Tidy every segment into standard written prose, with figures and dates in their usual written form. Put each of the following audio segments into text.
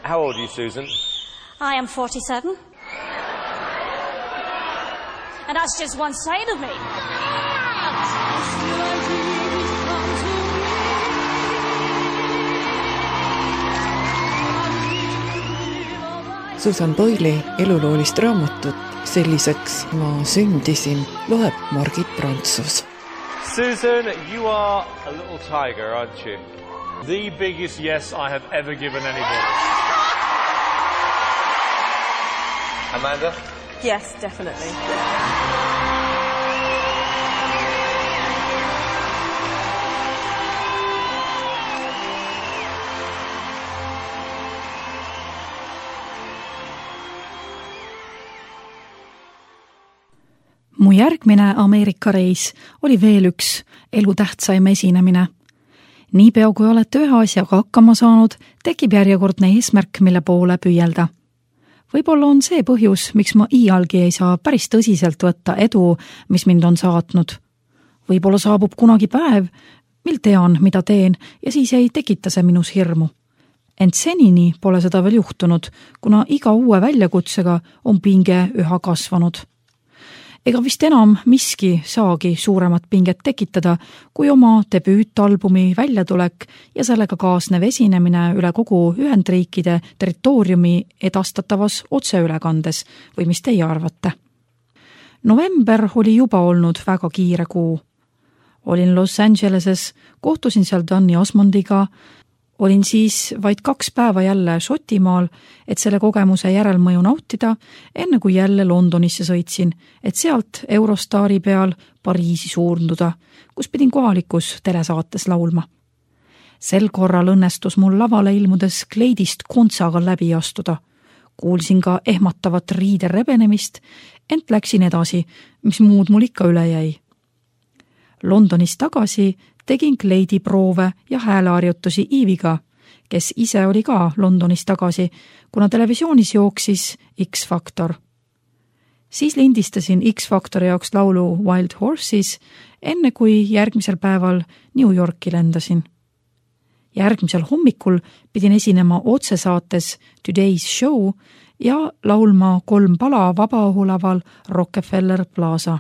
How old are you, Susan? I am 47. And that's just one side of me. Susan Boyle'i eluloolist raamatut Selliseks ma sündisin loeb Margit Prantsus. Susan, you are a little tiger, aren't you? The biggest yes I have ever given anybody. Amanda? Yes, definitely. Mu järgmine Ameerika reis oli veel üks elutähtsaim esinemine. Niipea kui olete ühe asjaga hakkama saanud, tekib järjekordne eesmärk, mille poole püüelda. Võib-olla on see põhjus, miks ma iialgi ei saa päris tõsiselt võtta edu, mis mind on saatnud. Võib-olla saabub kunagi päev, mil tean, mida teen, ja siis ei tekita see minus hirmu. Ent senini pole seda veel juhtunud, kuna iga uue väljakutsega on pinge üha kasvanud. Ega vist enam miski saagi suuremat pinget tekitada, kui oma debüütalbumi väljatulek ja sellega kaasnev esinemine üle kogu Ühendriikide territooriumi edastatavas otseülekandes, või mis teie arvate? November oli juba olnud väga kiire kuu. Olin Los Angeleses, kohtusin seal Danny Osmondiga, olin siis vaid 2 päeva jälle Šotimaal, et selle kogemuse järelmõju nautida, enne kui jälle Londonisse sõitsin, et sealt Eurostaari peal Pariisi suunduda, kus pidin kohalikus telesaates laulma. Sel korral õnnestus mul lavale ilmudes kleidist kontsaga läbi astuda. Kuulsin ka ehmatavat riide rebenemist, ent läksin edasi, mis muud mul ikka üle jäi. Londonis tagasi tegin kleidiproove ja hääleharjutusi Iiviga, kes ise oli ka Londonis tagasi, kuna televisioonis jooksis X-Factor. Siis lindistasin X-Factori jaoks laulu Wild Horses, enne kui järgmisel päeval New Yorki lendasin. Järgmisel hommikul pidin esinema otsesaates Today's Show ja laulma 3 pala vabaõhulaval Rockefeller Plaza.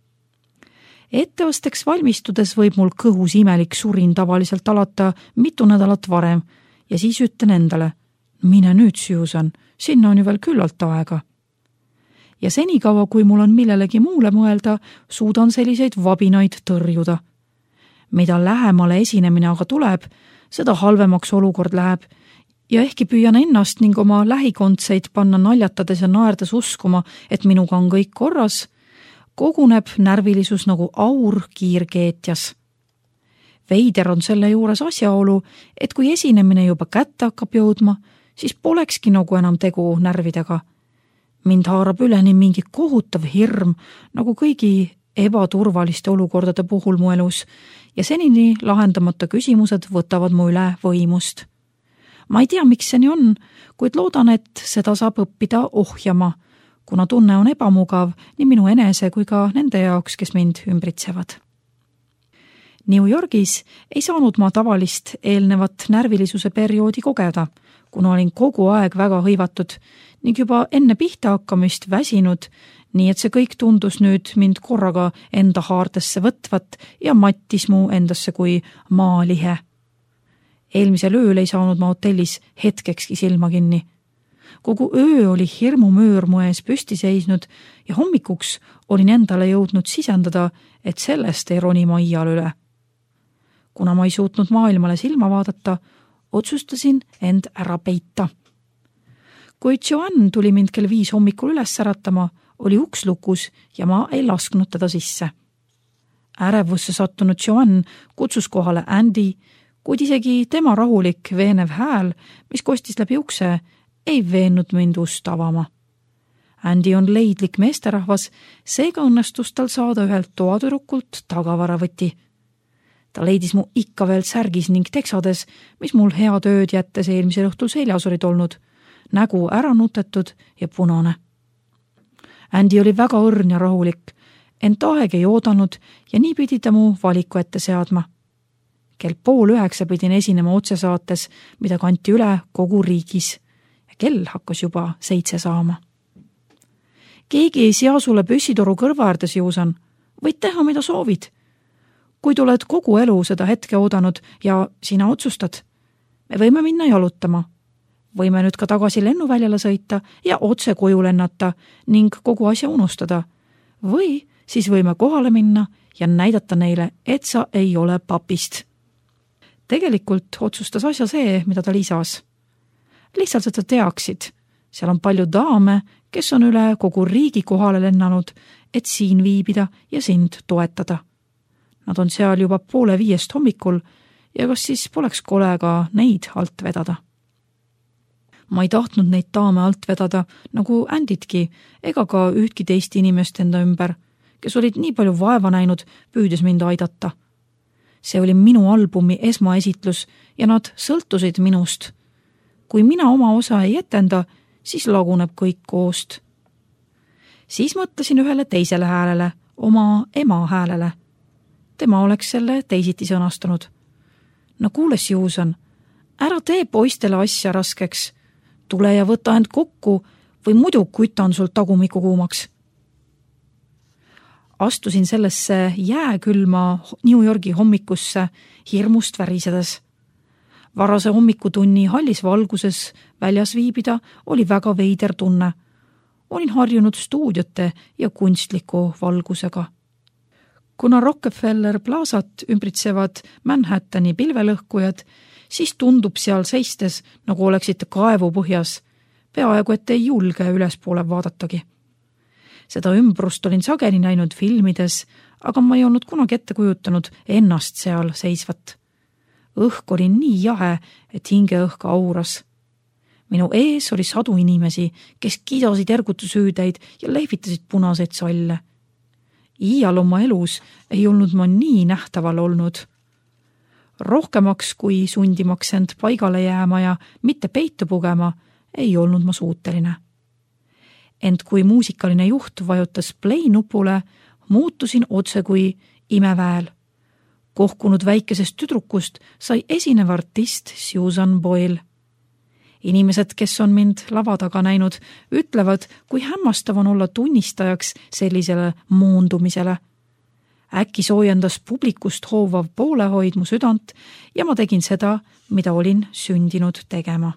Etteosteks valmistudes võib mul kõhus imelik surin tavaliselt alata mitu nädalat varem ja siis ütlen endale, mine nüüd, Susan, sinna on ju veel küllalt aega. Ja senikaua, kui mul on millelegi muule mõelda, suudan selliseid vabinaid tõrjuda. Mida lähemale esinemine aga tuleb, seda halvemaks olukord läheb ja ehkki püüan ennast ning oma lähikondseid panna naljatades ja naerdes uskuma, et minuga on kõik korras, koguneb närvilisus nagu aur kiirkeetjas. Veider on selle juures asjaolu, et kui esinemine juba kätte hakkab jõudma, siis polekski nagu enam tegu närvidega. Mind haarab üleni mingi kohutav hirm, nagu kõigi ebaturvaliste olukordade puhul mu elus, ja senini lahendamata küsimused võtavad mu üle võimust. Ma ei tea, miks see nii on, kuid loodan, et seda saab õppida ohjama, kuna tunne on ebamugav nii minu enese kui ka nende jaoks, kes mind ümbritsevad. New Yorgis ei saanud ma tavalist eelnevat närvilisuse perioodi kogeda, kuna olin kogu aeg väga hõivatud ning juba enne pihta hakkamist väsinud, nii et see kõik tundus nüüd mind korraga enda haardesse võtvat ja mattis mu endasse kui maalihe. Eelmisel ööl ei saanud ma hotellis hetkekski silma kinni. Kogu öö oli hirmumöör mu ees püsti seisnud ja hommikuks olin endale jõudnud sisendada, et sellest ei roni ma iial üle. Kuna ma ei suutnud maailmale silma vaadata, otsustasin end ära peita. Kui Joanne tuli mind kell 5 hommikul üles äratama, oli uks lukus ja ma ei lasknud teda sisse. Ärevusse sattunud Joanne kutsus kohale Andy, kuid isegi tema rahulik veenev hääl, mis kostis läbi ukse, ei veennud mind ust avama. Andy on leidlik meesterahvas, seega õnnestus tal saada ühelt toatürukult tagavaravõti. Ta leidis mu ikka veel särgis ning teksades, mis mul hea tööd jättes eelmisel õhtul seljas olid olnud, nägu ära nutetud ja punane. Andy oli väga õrn ja rahulik, ent aeg ei oodanud ja nii pidi ta mu valiku ette seadma. Kell 8:30 pidin esinema otsesaates, mida kanti üle kogu riigis. kell hakkas juba 7 saama. Keegi ei sea sulle püssitoru kõrva äärdes, Juusan. Võid teha, mida soovid. Kui tuled kogu elu seda hetke oodanud ja sina otsustad, me võime minna jalutama. Võime nüüd ka tagasi lennuväljale sõita ja otse koju lennata ning kogu asja unustada. Või siis võime kohale minna ja näidata neile, et sa ei ole papist. Tegelikult otsustas asja see, mida ta lisas. Lihtsalt, et sa teaksid, seal on palju daame, kes on üle kogu riigi kohale lennanud, et siin viibida ja sind toetada. Nad on seal juba 4:30 hommikul ja kas siis poleks kole ka neid alt vedada? Ma ei tahtnud neid daame alt vedada nagu Anditki ega ka ühtki teist inimest enda ümber, kes olid nii palju vaeva näinud, püüdes mind aidata. See oli minu albumi esmaesitlus ja nad sõltusid minust. Kui mina oma osa ei etenda, siis laguneb kõik koost. Siis mõtlesin ühele teisele häälele, oma ema häälele. Tema oleks selle teisiti sõnastanud. No kuules, Juusan, ära tee poistele asja raskeks. Tule ja võta end kokku või muidu kütan sul tagumiku kuumaks. Astusin sellesse jääkülma New Yorgi hommikusse hirmust värisedes. Varase hommikutunni hallis valguses väljas viibida oli väga veider tunne. Olin harjunud stuudiote ja kunstliku valgusega. Kuna Rockefeller Plazat ümbritsevad Manhattani pilvelõhkujad, siis tundub seal seistes, nagu oleksite kaevu põhjas, peaaegu et ei julge ülespoole vaadatagi. Seda ümbrust olin sageli näinud filmides, aga ma ei olnud kunagi ette kujutanud ennast seal seisvat. Õhk oli nii jahe, et hingeõhk auras. Minu ees oli sadu inimesi, kes kidasid ergutusüüdeid ja lehvitasid punaseid salle. Iial oma elus ei olnud ma nii nähtaval olnud. Rohkemaks kui sundimaks end paigale jääma ja mitte peitu pugema, ei olnud ma suuteline. Ent kui muusikaline juht vajutas play nupule, muutusin otse kui imeväel. Kohkunud väikesest tüdrukust sai esinev artist Susan Boyle. Inimesed, kes on mind lava taga näinud, ütlevad, kui hämmastav on olla tunnistajaks sellisele moondumisele. Äkki soojendas publikust hoovav poolehoid mu südant ja ma tegin seda, mida olin sündinud tegema.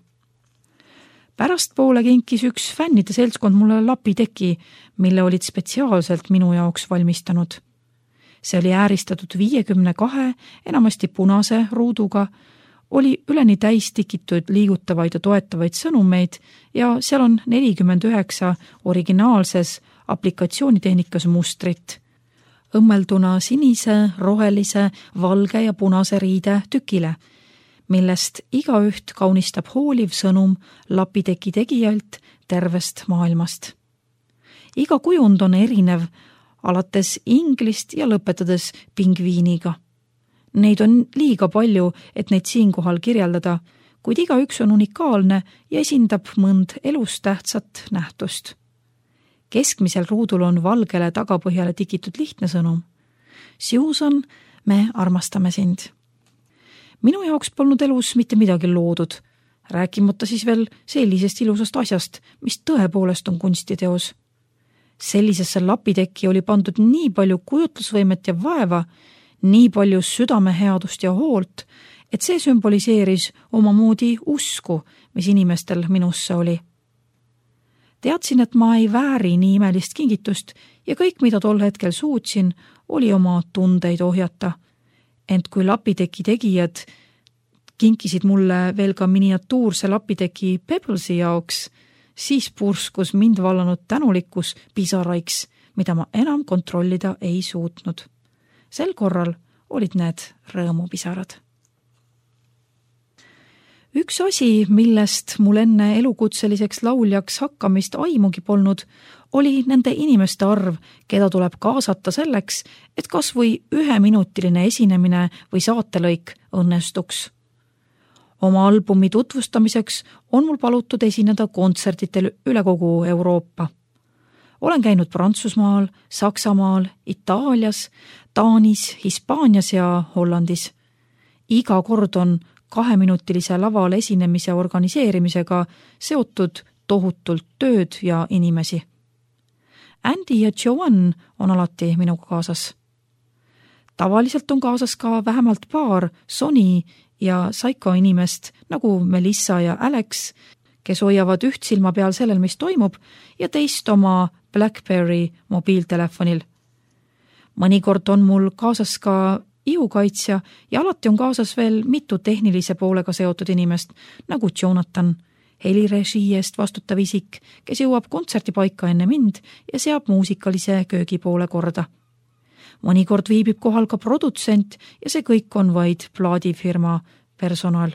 Pärastpoole kinkis üks fännide seltskond mulle lapiteki, mille olid spetsiaalselt minu jaoks valmistanud. See oli ääristatud 52, enamasti punase ruuduga, oli üleni täis tikitud liigutavaid ja toetavaid sõnumeid ja seal on 49 originaalses aplikatsioonitehnikas mustrit. Õmmelduna sinise, rohelise, valge ja punase riide tükile, millest igaüht kaunistab hooliv sõnum lapiteki tegijalt tervest maailmast. Iga kujund on erinev, alates inglist ja lõpetades pingviiniga. Neid on liiga palju, et neid siinkohal kirjeldada, kuid igaüks on unikaalne ja esindab mõnd elus tähtsat nähtust. Keskmisel ruudul on valgele tagapõhjale tikitud lihtne sõnum. Susan, me armastame sind. Minu jaoks polnud elus mitte midagi loodud, rääkimata siis veel sellisest ilusast asjast, mis tõepoolest on kunstiteos. Sellisesse lapitekki oli pandud nii palju kujutlusvõimet ja vaeva, nii palju südameheadust ja hoolt, et see sümboliseeris omamoodi usku, mis inimestel minusse oli. Teadsin, et ma ei vääri nii imelist kingitust ja kõik, mida tol hetkel suutsin, oli oma tundeid ohjata. Ent kui lapiteki tegijad kinkisid mulle veel ka miniatuurse lapiteki Pebblesi jaoks, siis purskus mind vallanud tänulikkus pisaraiks, mida ma enam kontrollida ei suutnud. Sel korral olid need rõõmupisarad. Üks asi, millest mul enne elukutseliseks lauljaks hakkamist aimugi polnud, oli nende inimeste arv, keda tuleb kaasata selleks, et kas või 1-minutiline esinemine või saatelõik õnnestuks. Oma albumi tutvustamiseks on mul palutud esineda kontsertitel üle kogu Euroopa. Olen käinud Prantsusmaal, Saksamaal, Itaalias, Taanis, Hispaanias ja Hollandis. Iga kord on 2-minutilise laval esinemise organiseerimisega seotud tohutult tööd ja inimesi. Andy ja Joanne on alati minuga kaasas. Tavaliselt on kaasas ka vähemalt paar Sony ja Psycho inimest nagu Melissa ja Alex, kes hoiavad üht silma peal sellel, mis toimub, ja teist oma BlackBerry mobiiltelefonil. Mõnikord on mul kaasas ka ihukaitsja ja alati on kaasas veel mitu tehnilise poolega seotud inimest, nagu Jonathan, helirežii eest vastutav isik, kes jõuab kontserdipaika enne mind ja seab muusikalise köögipoole korda. Mõnikord viibib kohal ka produtsent ja see kõik on vaid plaadifirma personal.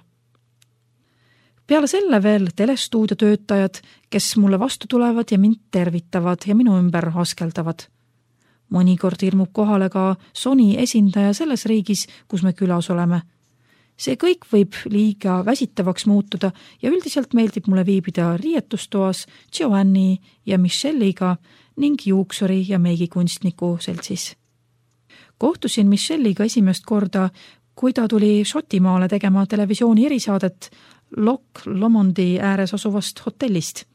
Peale selle veel telestuudio töötajad, kes mulle vastu tulevad ja mind tervitavad ja minu ümber askeldavad. Mõnikord ilmub kohale ka Sony esindaja selles riigis, kus me külas oleme. See kõik võib liiga väsitavaks muutuda ja üldiselt meeldib mulle viibida riietustoas Joanne'i ja Michelle'iga ning juuksuri ja meigikunstniku seltsis. Kohtusin Michelle'iga esimest korda, kui ta tuli Šotimaale tegema televisiooni erisaadet Loch Lomondi ääres asuvast hotellist.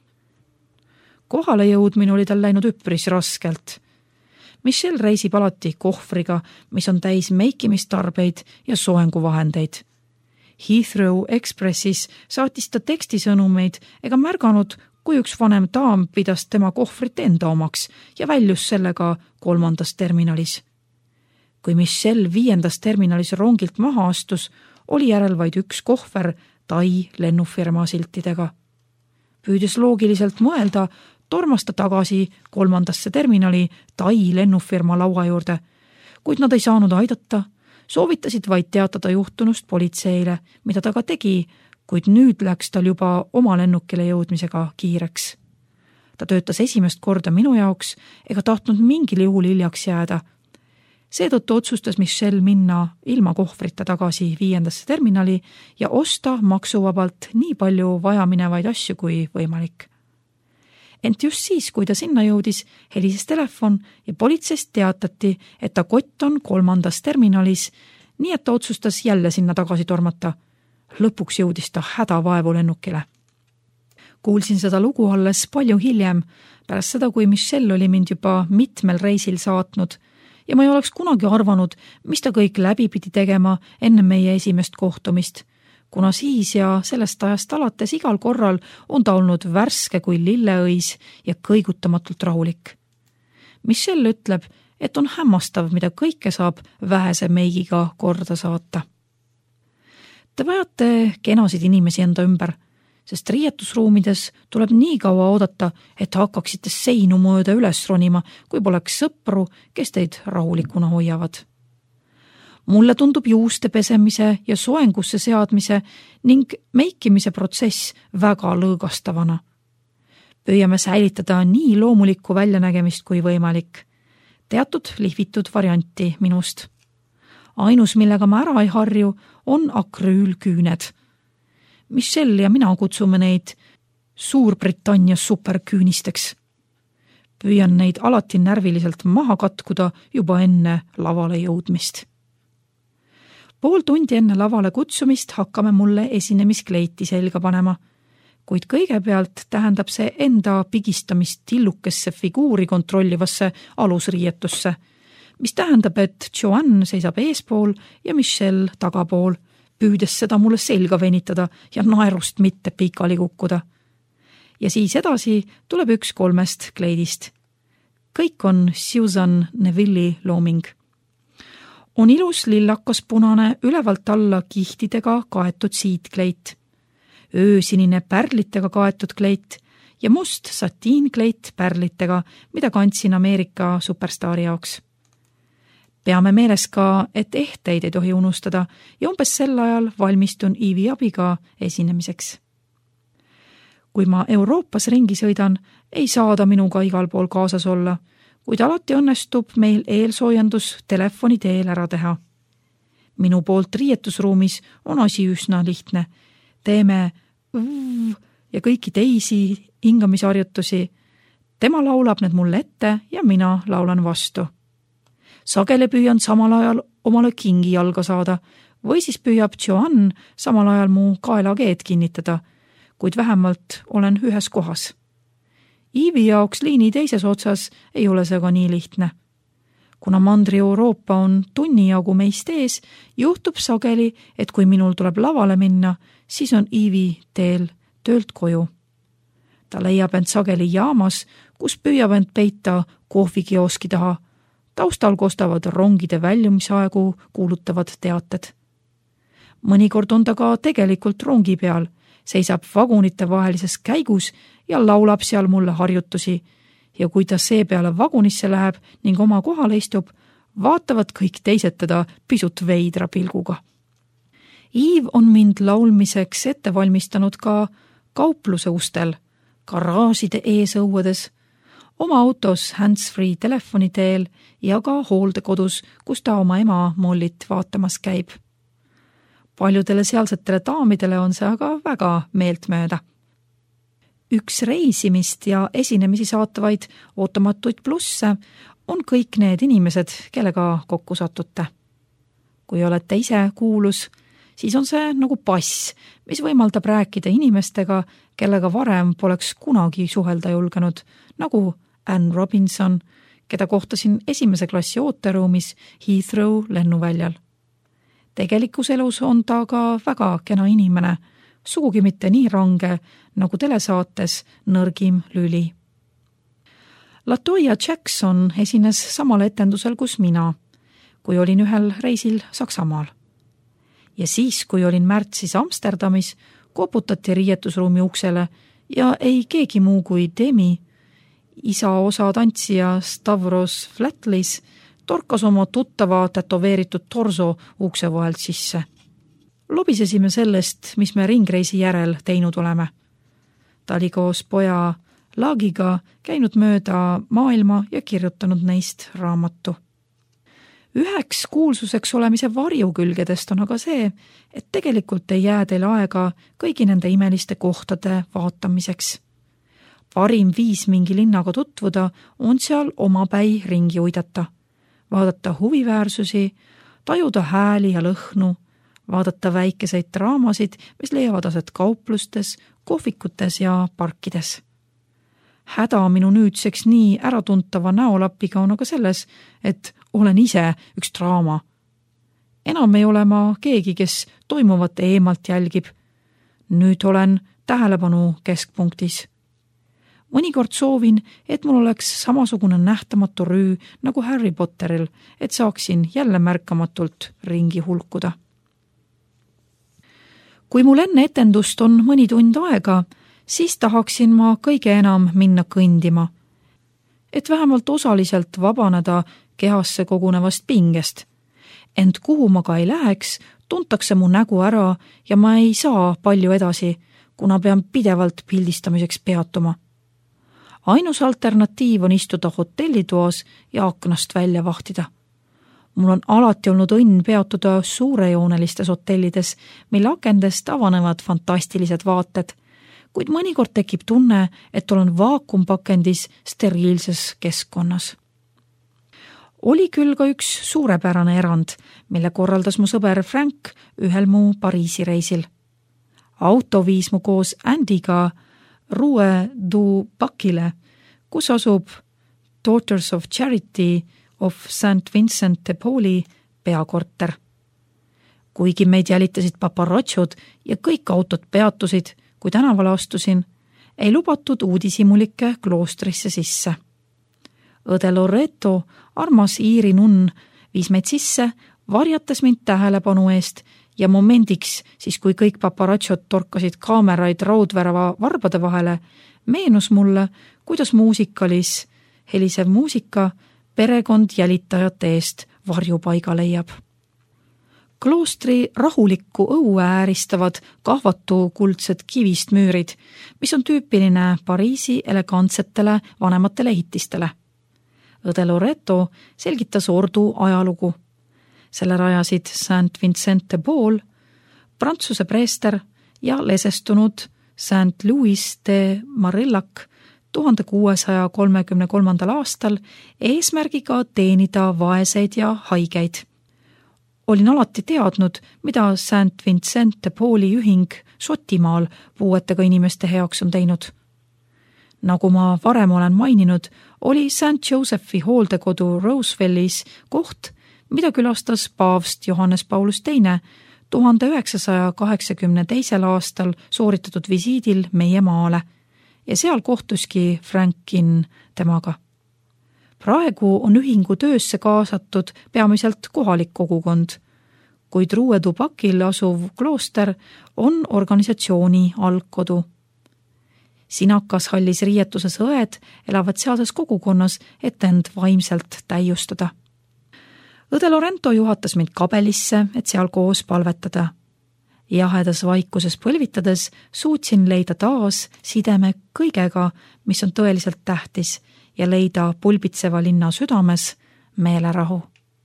Kohale jõudmine oli tal läinud üpris raskelt. Michelle reisib alati kohvriga, mis on täis meikimistarbeid ja soenguvahendeid. Heathrow Expressis saatis ta tekstisõnumeid ega märganud, kui üks vanem daam pidas tema kohvrit enda omaks ja väljus sellega 3. terminalis. Kui Michelle 5. terminalis rongilt maha astus, oli järel vaid üks kohver Tai lennufirma siltidega. Püüdes loogiliselt mõelda, tormas ta tagasi 3. terminali Tai lennufirma laua juurde, kuid nad ei saanud aidata, soovitasid vaid teatada juhtunust politseile, mida ta ka tegi, kuid nüüd läks tal juba oma lennukile jõudmisega kiireks. Ta töötas esimest korda minu jaoks ega tahtnud mingil juhul hiljaks jääda. Seetõttu otsustas Michelle minna ilma kohvrita tagasi 5. terminali ja osta maksuvabalt nii palju vajaminevaid asju kui võimalik. Ent just siis, kui ta sinna jõudis, helises telefon ja politseist teatati, et ta kott on 3. terminalis, nii et ta otsustas jälle sinna tagasi tormata. Lõpuks jõudis ta hädavaevu lennukile. Kuulsin seda lugu alles palju hiljem, pärast seda, kui Michelle oli mind juba mitmel reisil saatnud ja ma ei oleks kunagi arvanud, mis ta kõik läbi pidi tegema enne meie esimest kohtumist, kuna siis ja sellest ajast alates igal korral on ta olnud värske kui lilleõis ja kõigutamatult rahulik. Michelle ütleb, et on hämmastav, mida kõike saab vähese meigiga korda saata. Te vajate kenasid inimesi enda ümber, sest riietusruumides tuleb nii kaua oodata, et hakkaksite seinu mööda üles ronima, kui poleks sõpru, kes teid rahulikuna hoiavad. Mulle tundub juuste pesemise ja soengusse seadmise ning meikimise protsess väga lõõgastavana. Püüame säilitada nii loomulikku väljanägemist kui võimalik. Teatud lihvitud varianti minust. Ainus, millega ma ära ei harju, on akrüülküüned. Michelle ja mina kutsume neid Suurbritannia superküünisteks. Püüan neid alati närviliselt maha katkuda juba enne lavale jõudmist. Pool tundi enne lavale kutsumist hakkame mulle esinemiskleiti selga panema, kuid kõigepealt tähendab see enda pigistamist tillukesse figuuri kontrollivasse alusriietusse, mis tähendab, et Joanne seisab eespool ja Michelle tagapool, püüdes seda mulle selga venitada ja naerust mitte pikali kukkuda. Ja siis edasi tuleb üks 3 kleidist. Kõik on Susan Neville'i looming. On ilus lillakas punane ülevalt alla kihtidega kaetud siitkleit, öösinine pärlitega kaetud kleit ja must satiinkleit pärlitega, mida kandsin Ameerika superstaari jaoks. Peame meeles ka, et ehteid ei tohi unustada ja umbes sel ajal valmistun Iivi abiga esinemiseks. Kui ma Euroopas ringi sõidan, ei saada minuga igal pool kaasas olla, kuid alati õnnestub meil eelsoojendus telefoni teel ära teha. Minu poolt riietusruumis on asi üsna lihtne. Teeme ja kõiki teisi hingamisharjutusi. Tema laulab need mulle ette ja mina laulan vastu. Sageli püüan samal ajal omale kingi jalga saada või siis püüab Joanne samal ajal mu kaelageed kinnitada, kuid vähemalt olen ühes kohas. Eeve'i jaoks liini teises otsas ei ole see ka nii lihtne. Kuna Mandri-Euroopa on tunni jagu meist ees, juhtub sageli, et kui minul tuleb lavale minna, siis on Eeve'i teel töölt koju. Ta leiab end sageli jaamas, kus püüab end peita kohvikioski taha. Taustal kostavad rongide väljumisaegu kuulutavad teated. Mõnikord on ta ka tegelikult rongi peal, seisab vagunite vahelises käigus ja laulab seal mulle harjutusi ja kui ta seepeale vagunisse läheb ning oma kohale istub, vaatavad kõik teised teda pisut veidra pilguga. Eve on mind laulmiseks ette valmistanud ka kaupluse ustel, garaažide eesõuedes, oma autos hands-free telefoni teel ja ka hooldekodus, kus ta oma ema Mollit vaatamas käib. Paljudele sealsetele daamidele on see aga väga meeltmööda. Üks reisimist ja esinemisi saatavaid ootamatuid plusse on kõik need inimesed, kellega kokku satute. Kui olete ise kuulus, siis on see nagu pass, mis võimaldab rääkida inimestega, kellega varem poleks kunagi suhelda julgenud, nagu Anne Robinson, keda kohtasin esimese klassi ooteruumis Heathrow lennuväljal. Tegelikus elus on ta ka väga kena inimene, sugugi mitte nii range, nagu telesaates Nõrgim lüli. LaToya Jackson esines samal etendusel kus mina, kui olin ühel reisil Saksamaal. Ja siis, kui olin märtsis Amsterdamis, koputati riietusruumi uksele ja ei keegi muu kui Demi, isa osa tantsija Stavros Flatlis, torkas oma tuttava tätoveeritud torso ukse vahelt sisse. Lobisesime sellest, mis me ringreisi järel teinud oleme. Ta oli koos poja Laagiga käinud mööda maailma ja kirjutanud neist raamatu. Üheks kuulsuseks olemise varjukülgedest on aga see, et tegelikult ei jää teil aega kõigi nende imeliste kohtade vaatamiseks. Parim viis mingi linnaga tutvuda on seal omapäi ringi uidata, vaadata huviväärsusi, tajuda hääli ja lõhnu, vaadata väikeseid draamasid, mis leiavad aset kauplustes, kohvikutes ja parkides. Häda minu nüüdseks nii äratuntava näolapiga on aga selles, et olen ise üks draama. Enam ei ole ma keegi, kes toimuvat eemalt jälgib. Nüüd olen tähelepanu keskpunktis. Mõnikord soovin, et mul oleks samasugune nähtamatu rüü nagu Harry Potteril, et saaksin jälle märkamatult ringi hulkuda. Kui mul enne etendust on mõni tund aega, siis tahaksin ma kõige enam minna kõndima, et vähemalt osaliselt vabaneda kehasse kogunevast pingest. Ent kuhu ma ka ei läheks, tuntakse mu nägu ära ja ma ei saa palju edasi, kuna pean pidevalt pildistamiseks peatuma. Ainus alternatiiv on istuda hotellitoas ja aknast välja vahtida. Mul on alati olnud õnn peatuda suurejoonelistes hotellides, mille akendest avanevad fantastilised vaated, kuid mõnikord tekib tunne, et olen vaakumpakendis steriilses keskkonnas. Oli küll ka üks suurepärane erand, mille korraldas mu sõber Frank ühel mu Pariisi reisil. Auto viis mu koos Andyga Rue du Bacile, kus asub Daughters of Charity of St. Vincent de Pauli peakorter. Kuigi meid jälitasid paparatšod ja kõik autod peatusid, kui tänavale astusin, ei lubatud uudishimulikke kloostrisse sisse. Õde Loreto, armas Iiri nunn, viis meid sisse, varjatas mind tähelepanu eest ja momendiks, siis kui kõik paparatšod torkasid kaameraid raudvärava varbade vahele, meenus mulle, kuidas muusikalis helisev muusika perekond jälitajate eest varjupaiga leiab. Kloostri rahulikku õue ääristavad kahvatu kuldsed kivist müürid, mis on tüüpiline Pariisi elegantsetele vanematele ehitistele. Õde Loreto selgitas ordu ajalugu. Selle rajasid St. Vincent de Paul, Prantsuse preester ja lesestunud St. Louis de Marillac 1633. aastal eesmärgiga teenida vaeseid ja haigeid. olin alati teadnud, mida St Vincent de Pauli ühing Šotimaal puuetega inimeste heaks on teinud. Nagu ma varem olen maininud, oli St Josephi hooldekodu Rosevellis koht, mida külastas paavst Johannes Paulus II 1982. aastal sooritatud visiidil meie maale ja seal kohtuski Frankin temaga. Praegu on ühingu töösse kaasatud peamiselt kohalik kogukond, kuid Ruuetupakil asuv klooster on organisatsiooni algkodu. Sinakas hallis riietuses õed elavad sealses kogukonnas, et end vaimselt täiustada. Õde Lorento juhatas mind kabelisse, et seal koos palvetada. Jahedas vaikuses põlvitades suutsin leida taas sideme kõigega, mis on tõeliselt tähtis ja leida pulbitseva linna südames meelerahu.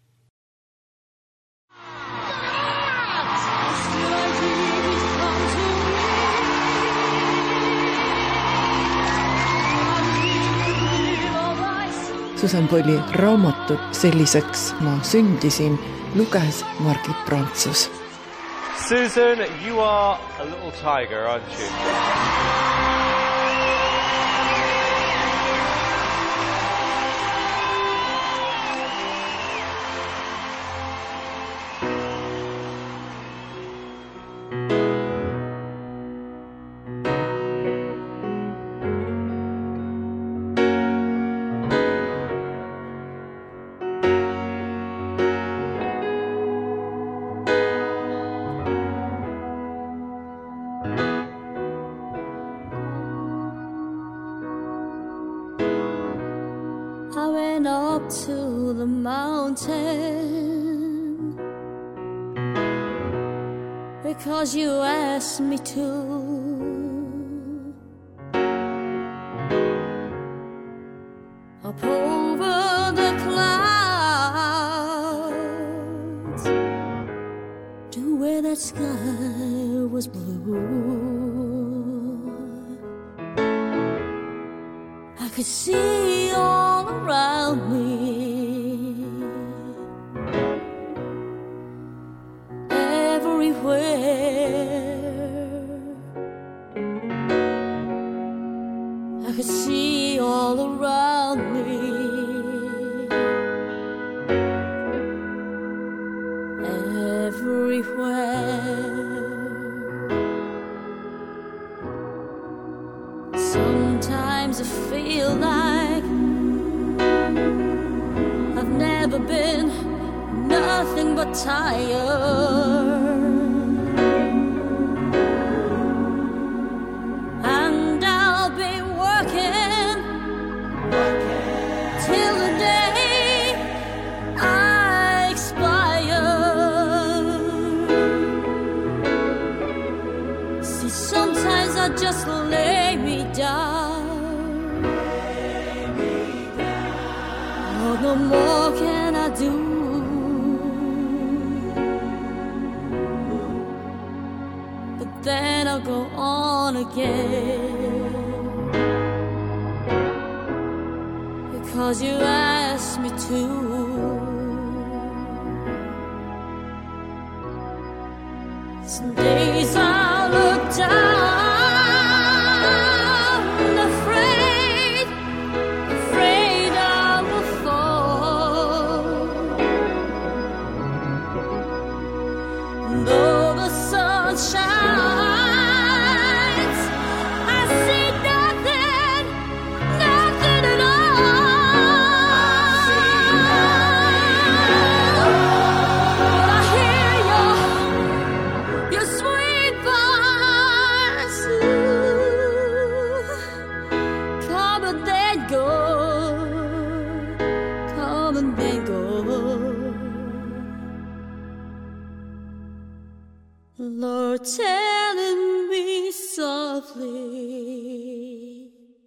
Susan Boyle'i raamatut Selliseks ma sündisin luges Margit Prantsus. Susan, you are a little tiger, aren't you? I went up to the mountain because you asked me to. Up over the clouds to where that sky was blue. I could see all around me, everywhere. I could see all around me, everywhere. Sometimes I feel like I've never been nothing but tired, and I'll be working till the day I expire. See, sometimes I just lay me down. Oh, no more can I do. But then I'll go on again, because you asked me to. Some days I look down, Lord, telling me softly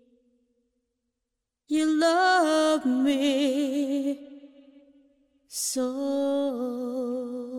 you love me so.